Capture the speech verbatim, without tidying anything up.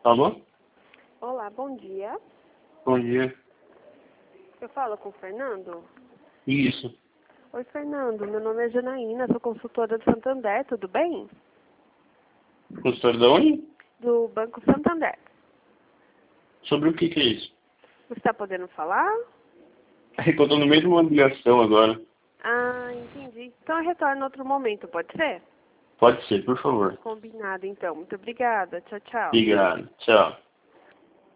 Alô? Olá, bom dia. Bom dia. Eu falo com o Fernando? Isso. Oi, Fernando. Meu nome é Janaína, sou consultora do Santander, tudo bem? Consultor da onde? Do Banco Santander. Sobre o que que é isso? Você está podendo falar? É que eu tô no meio de uma ligação agora. Ah, entendi. Então eu retorno em outro momento, pode ser? Pode ser, por favor. Combinado, então. Muito obrigada. Tchau, tchau. Obrigado. Tchau.